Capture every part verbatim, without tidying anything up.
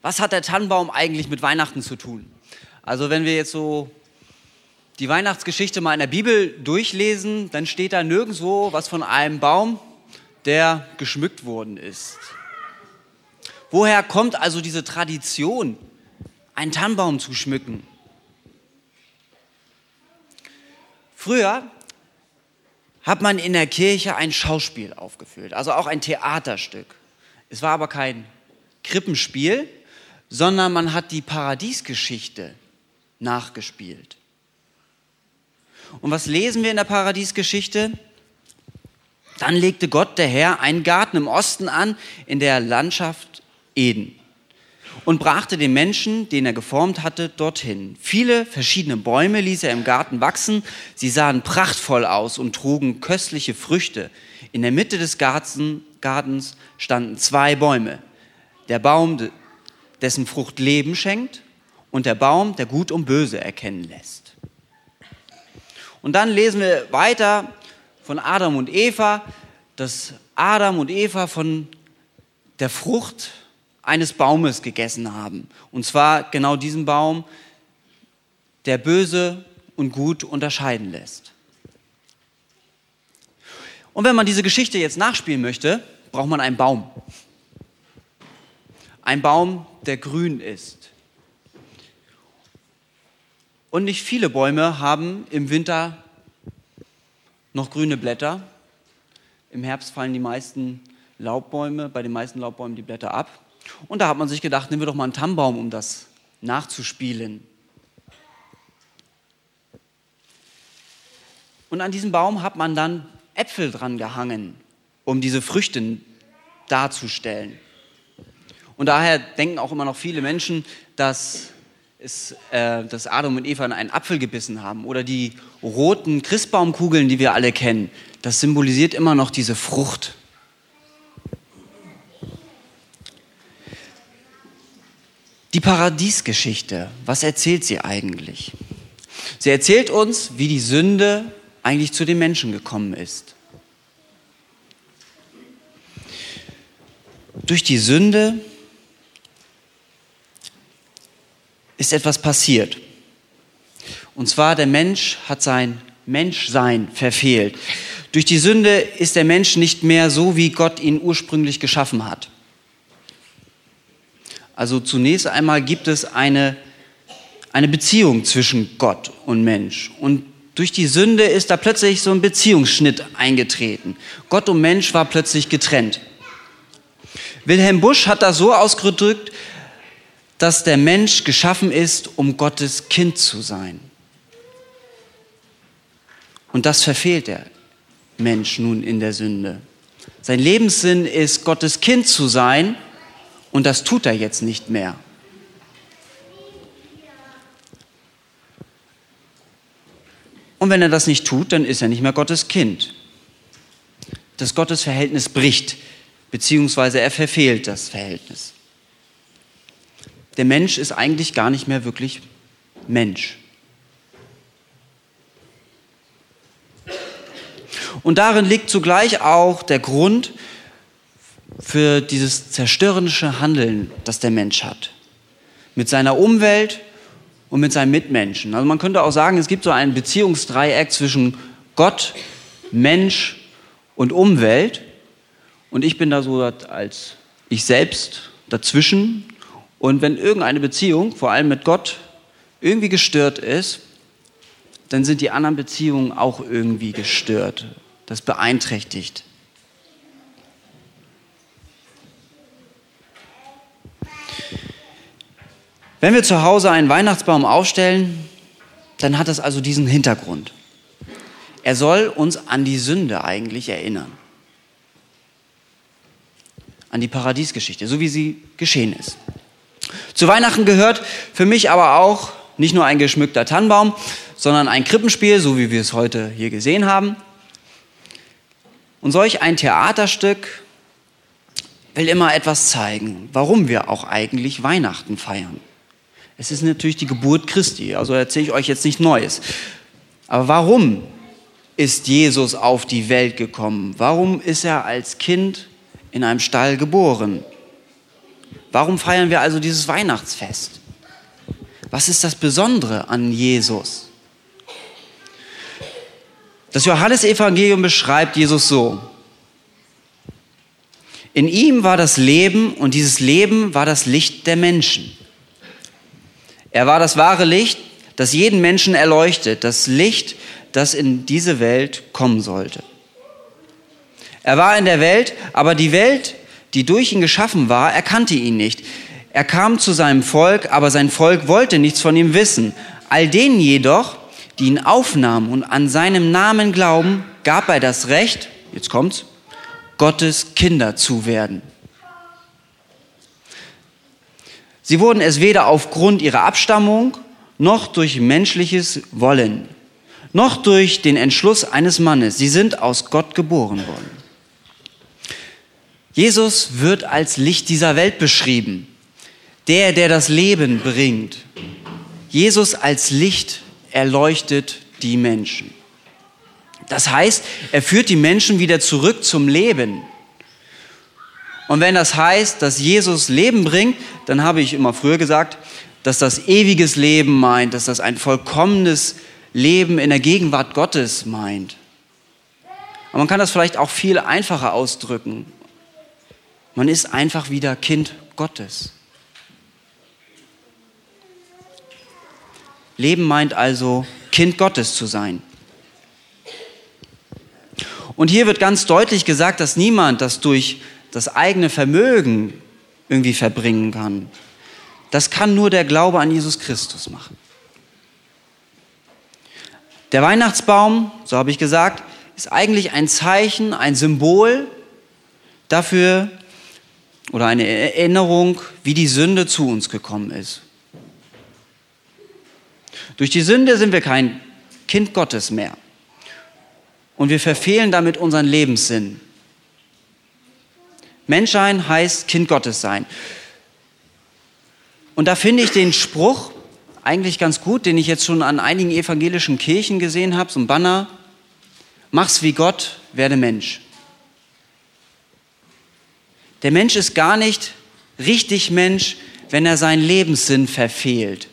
Was hat der Tannenbaum eigentlich mit Weihnachten zu tun? Also wenn wir jetzt so die Weihnachtsgeschichte mal in der Bibel durchlesen, dann steht da nirgendwo was von einem Baum, der geschmückt worden ist. Woher kommt also diese Tradition, einen Tannenbaum zu schmücken? Früher hat man in der Kirche ein Schauspiel aufgeführt, also auch ein Theaterstück. Es war aber kein Krippenspiel, sondern man hat die Paradiesgeschichte nachgespielt. Und was lesen wir in der Paradiesgeschichte? Dann legte Gott, der Herr, einen Garten im Osten an, in der Landschaft Eden, und brachte den Menschen, den er geformt hatte, dorthin. Viele verschiedene Bäume ließ er im Garten wachsen. Sie sahen prachtvoll aus und trugen köstliche Früchte. In der Mitte des Gartens standen zwei Bäume. Der Baum, dessen Frucht Leben schenkt, und der Baum, der Gut und Böse erkennen lässt. Und dann lesen wir weiter von Adam und Eva, dass Adam und Eva von der Frucht eines Baumes gegessen haben. Und zwar genau diesen Baum, der Böse und Gut unterscheiden lässt. Und wenn man diese Geschichte jetzt nachspielen möchte, braucht man einen Baum. Ein Baum, der grün ist. Und nicht viele Bäume haben im Winter noch grüne Blätter. Im Herbst fallen die meisten Laubbäume, bei den meisten Laubbäumen die Blätter ab. Und da hat man sich gedacht, nehmen wir doch mal einen Tannenbaum, um das nachzuspielen. Und an diesem Baum hat man dann Äpfel dran gehangen, um diese Früchte darzustellen. Und daher denken auch immer noch viele Menschen, dass, es, äh, dass Adam und Eva einen Apfel gebissen haben. Oder die roten Christbaumkugeln, die wir alle kennen. Das symbolisiert immer noch diese Frucht. Die Paradiesgeschichte, was erzählt sie eigentlich? Sie erzählt uns, wie die Sünde eigentlich zu den Menschen gekommen ist. Durch die Sünde ist etwas passiert. Und zwar, der Mensch hat sein Menschsein verfehlt. Durch die Sünde ist der Mensch nicht mehr so, wie Gott ihn ursprünglich geschaffen hat. Also zunächst einmal gibt es eine, eine Beziehung zwischen Gott und Mensch. Und durch die Sünde ist da plötzlich so ein Beziehungsschnitt eingetreten. Gott und Mensch war plötzlich getrennt. Wilhelm Busch hat das so ausgedrückt, dass der Mensch geschaffen ist, um Gottes Kind zu sein. Und das verfehlt der Mensch nun in der Sünde. Sein Lebenssinn ist, Gottes Kind zu sein, und das tut er jetzt nicht mehr. Und wenn er das nicht tut, dann ist er nicht mehr Gottes Kind. Das Gottesverhältnis bricht, beziehungsweise er verfehlt das Verhältnis. Der Mensch ist eigentlich gar nicht mehr wirklich Mensch. Und darin liegt zugleich auch der Grund für dieses zerstörerische Handeln, das der Mensch hat. Mit seiner Umwelt und mit seinen Mitmenschen. Also man könnte auch sagen, es gibt so ein Beziehungsdreieck zwischen Gott, Mensch und Umwelt. Und ich bin da so als ich selbst dazwischen. Und wenn irgendeine Beziehung, vor allem mit Gott, irgendwie gestört ist, dann sind die anderen Beziehungen auch irgendwie gestört. Das beeinträchtigt. Wenn wir zu Hause einen Weihnachtsbaum aufstellen, dann hat das also diesen Hintergrund. Er soll uns an die Sünde eigentlich erinnern. An die Paradiesgeschichte, so wie sie geschehen ist. Zu Weihnachten gehört für mich aber auch nicht nur ein geschmückter Tannenbaum, sondern ein Krippenspiel, so wie wir es heute hier gesehen haben. Und solch ein Theaterstück will immer etwas zeigen, warum wir auch eigentlich Weihnachten feiern. Es ist natürlich die Geburt Christi, also erzähle ich euch jetzt nicht Neues. Aber warum ist Jesus auf die Welt gekommen? Warum ist er als Kind in einem Stall geboren? Warum feiern wir also dieses Weihnachtsfest? Was ist das Besondere an Jesus? Das Johannesevangelium beschreibt Jesus so: In ihm war das Leben und dieses Leben war das Licht der Menschen. Er war das wahre Licht, das jeden Menschen erleuchtet, das Licht, das in diese Welt kommen sollte. Er war in der Welt, aber die Welt, die durch ihn geschaffen war, erkannte ihn nicht. Er kam zu seinem Volk, aber sein Volk wollte nichts von ihm wissen. All denen jedoch, die ihn aufnahmen und an seinem Namen glauben, gab er das Recht, jetzt kommt's, Gottes Kinder zu werden. Sie wurden es weder aufgrund ihrer Abstammung, noch durch menschliches Wollen, noch durch den Entschluss eines Mannes. Sie sind aus Gott geboren worden. Jesus wird als Licht dieser Welt beschrieben. Der, der das Leben bringt. Jesus als Licht erleuchtet die Menschen. Das heißt, er führt die Menschen wieder zurück zum Leben. Und wenn das heißt, dass Jesus Leben bringt, dann habe ich immer früher gesagt, dass das ewiges Leben meint, dass das ein vollkommenes Leben in der Gegenwart Gottes meint. Aber man kann das vielleicht auch viel einfacher ausdrücken. Man ist einfach wieder Kind Gottes. Leben meint also, Kind Gottes zu sein. Und hier wird ganz deutlich gesagt, dass niemand das durch das eigene Vermögen irgendwie verbringen kann. Das kann nur der Glaube an Jesus Christus machen. Der Weihnachtsbaum, so habe ich gesagt, ist eigentlich ein Zeichen, ein Symbol dafür oder eine Erinnerung, wie die Sünde zu uns gekommen ist. Durch die Sünde sind wir kein Kind Gottes mehr. Und wir verfehlen damit unseren Lebenssinn. Menschsein heißt Kind Gottes sein. Und da finde ich den Spruch eigentlich ganz gut, den ich jetzt schon an einigen evangelischen Kirchen gesehen habe, so ein Banner: Mach's wie Gott, werde Mensch. Der Mensch ist gar nicht richtig Mensch, wenn er seinen Lebenssinn verfehlt.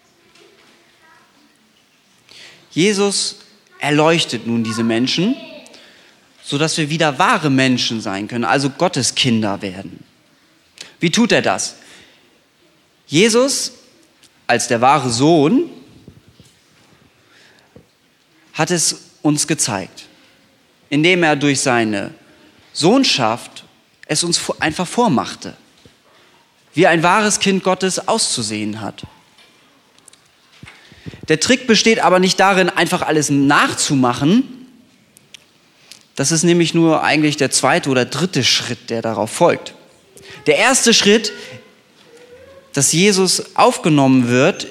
Jesus erleuchtet nun diese Menschen, sodass wir wieder wahre Menschen sein können, also Gottes Kinder werden. Wie tut er das? Jesus, als der wahre Sohn, hat es uns gezeigt, indem er durch seine Sohnschaft es uns einfach vormachte, wie ein wahres Kind Gottes auszusehen hat. Der Trick besteht aber nicht darin, einfach alles nachzumachen. Das ist nämlich nur eigentlich der zweite oder dritte Schritt, der darauf folgt. Der erste Schritt, dass Jesus aufgenommen wird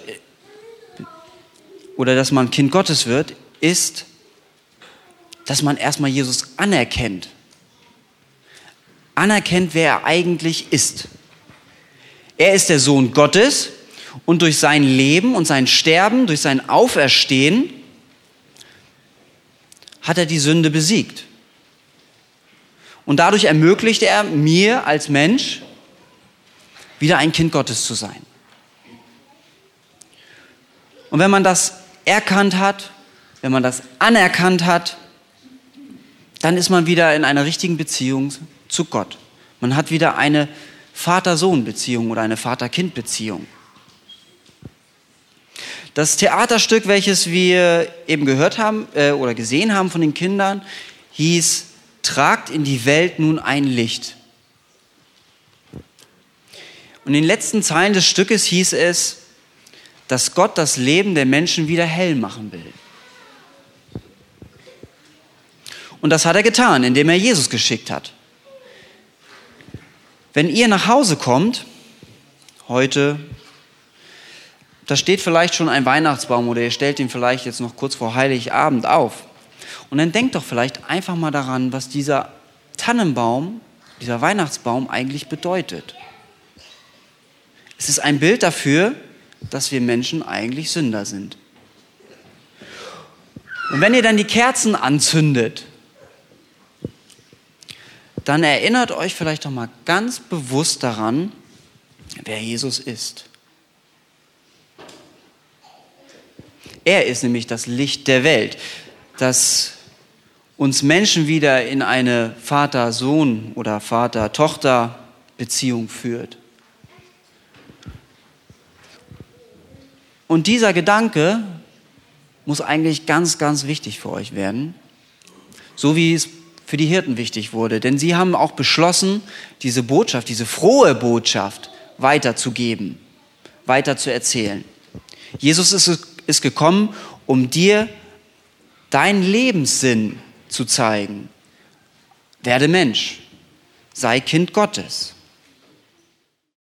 oder dass man Kind Gottes wird, ist, dass man erstmal Jesus anerkennt. Anerkennt, wer er eigentlich ist. Er ist der Sohn Gottes. Und durch sein Leben und sein Sterben, durch sein Auferstehen, hat er die Sünde besiegt. Und dadurch ermöglicht er mir als Mensch, wieder ein Kind Gottes zu sein. Und wenn man das erkannt hat, wenn man das anerkannt hat, dann ist man wieder in einer richtigen Beziehung zu Gott. Man hat wieder eine Vater-Sohn-Beziehung oder eine Vater-Kind-Beziehung. Das Theaterstück, welches wir eben gehört haben äh, oder gesehen haben von den Kindern, hieß: Tragt in die Welt nun ein Licht. Und in den letzten Zeilen des Stückes hieß es, dass Gott das Leben der Menschen wieder hell machen will. Und das hat er getan, indem er Jesus geschickt hat. Wenn ihr nach Hause kommt, heute, da steht vielleicht schon ein Weihnachtsbaum oder ihr stellt ihn vielleicht jetzt noch kurz vor Heiligabend auf. Und dann denkt doch vielleicht einfach mal daran, was dieser Tannenbaum, dieser Weihnachtsbaum eigentlich bedeutet. Es ist ein Bild dafür, dass wir Menschen eigentlich Sünder sind. Und wenn ihr dann die Kerzen anzündet, dann erinnert euch vielleicht doch mal ganz bewusst daran, wer Jesus ist. Er ist nämlich das Licht der Welt, das uns Menschen wieder in eine Vater-Sohn- oder Vater-Tochter-Beziehung führt. Und dieser Gedanke muss eigentlich ganz, ganz wichtig für euch werden, so wie es für die Hirten wichtig wurde. Denn sie haben auch beschlossen, diese Botschaft, diese frohe Botschaft weiterzugeben, weiter zu erzählen. Jesus ist, ist gekommen, um dir deinen Lebenssinn zu zeigen. Werde Mensch, sei Kind Gottes.